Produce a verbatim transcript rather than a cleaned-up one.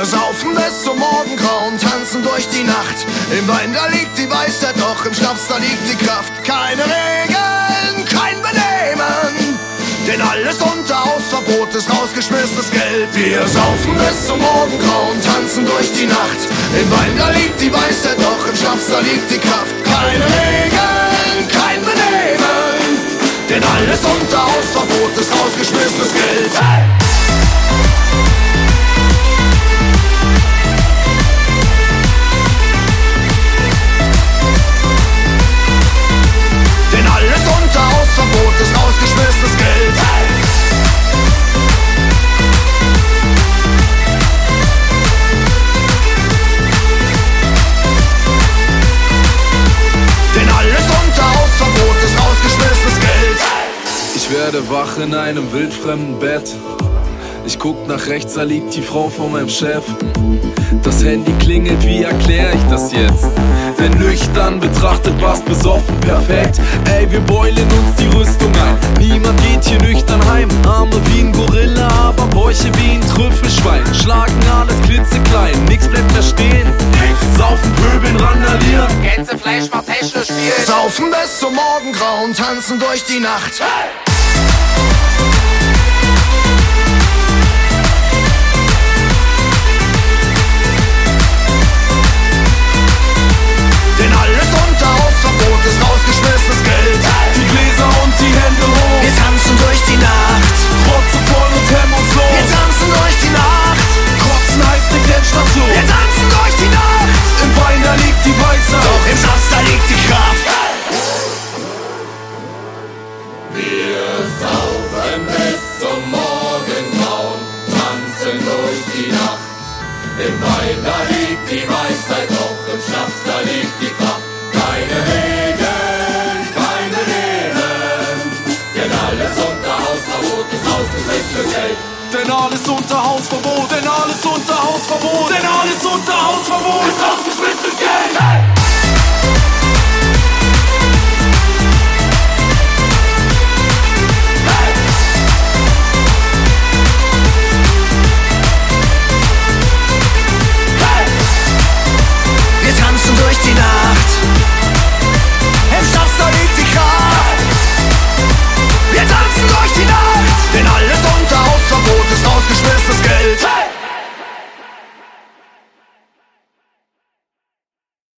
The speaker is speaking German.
Wir saufen bis zum Morgengrau und tanzen durch die Nacht. Im Wein, da liegt die Weisheit, doch im Schnaps, da liegt die Kraft. Keine Regeln, kein Benehmen, denn alles unter Hausverbot ist rausgeschmissenes Geld. Wir saufen bis zum Morgengrau und tanzen durch die Nacht. Im Wein, da liegt die Weisheit, doch im Schnaps, da liegt die Kraft. Keine Regeln, kein Benehmen, denn alles unter Hausverbot ist rausgeschmissenes Geld. Hey! Denn alles unter Hausverbot ist rausgeschmissenes Geld. Hey! Denn alles unter Hausverbot ist rausgeschmissenes Geld. Hey! Ich werde wach in einem wildfremden Bett. Ich guck nach rechts, da liegt die Frau von meinem Chef. Das Handy klingelt, wie erklär ich das jetzt? Denn nüchtern betrachtet war's besoffen perfekt. Ey, wir beulen uns die Rüstung ein. Niemand geht hier nüchtern heim. Arme wie ein Gorilla, aber Bäuche wie ein Trüffelschwein. Schlagen alles klitzeklein, nix bleibt mehr stehen. Saufen, pöbeln, randalieren, Gänsefleisch macht Techno spielen. Saufen bis zum Morgengrau und tanzen durch die Nacht. Hey! Denn alles unter Hausverbot ist rausgeschmissenes Geld. Die Gläser und die Hände hoch. Wir tanzen durch die Nacht. Rotzevoll und hemmungslos. Wir tanzen durch die Nacht. Kotzen heißt nicht Endstation. Wir tanzen durch die Nacht. Im Wein, da liegt die Weisheit, doch im Schnaps, da liegt die Kraft. Wir saufen bis zum Morgengrauen, tanzen durch die Nacht. Im Wein, da liegt die Weisheit, doch im Schnaps, da liegt die Kraft. Keine Regeln, keine Regeln, denn alles unter Hausverbot ist rausgeschmissenes Geld. Denn alles unter Hausverbot, denn alles unter Hausverbot, denn alles unter Hausverbot ist rausgeschmissenes Geld. Hey!